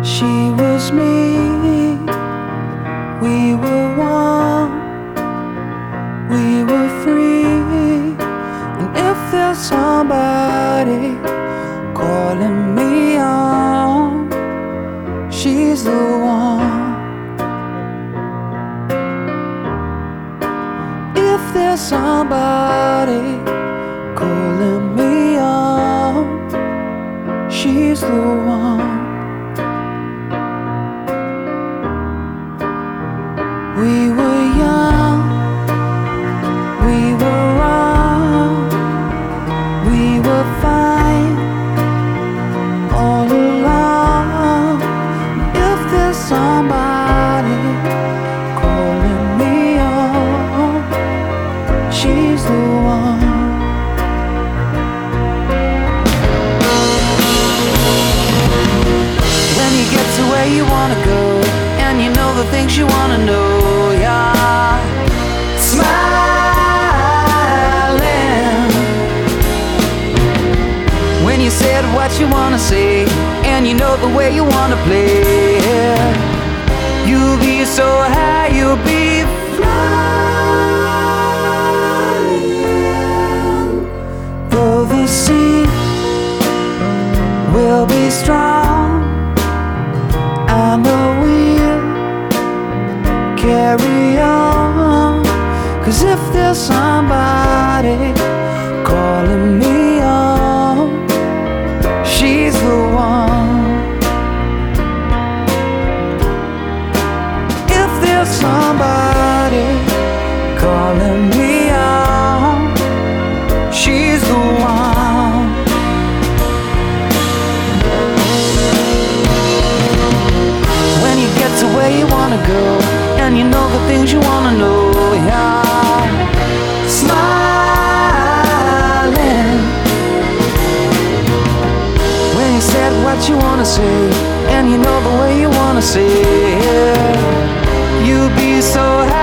She was me, we were one, we were free. And if there's somebody calling me on, she's the one. If there's somebody calling me on, she's the one. We were young, we were wrong, we were fine all along. If there's somebody calling me on, she's the one. When you get to where you wanna go, and you know the things you wanna know, yeah. Smiling when you said what you wanna say, and you know the way you wanna play. You'll be so high, you'll be flying. Though the sea will be strong, I know we'll carry on. 'Cause if there's somebody calling me on, she's the one. If there's somebody calling me on, she's the one. When you get to where you wanna go, and you know the things you wanna know, yeah. Smiling when you said what you wanna say, and you know the way you wanna say it. You'll be so happy.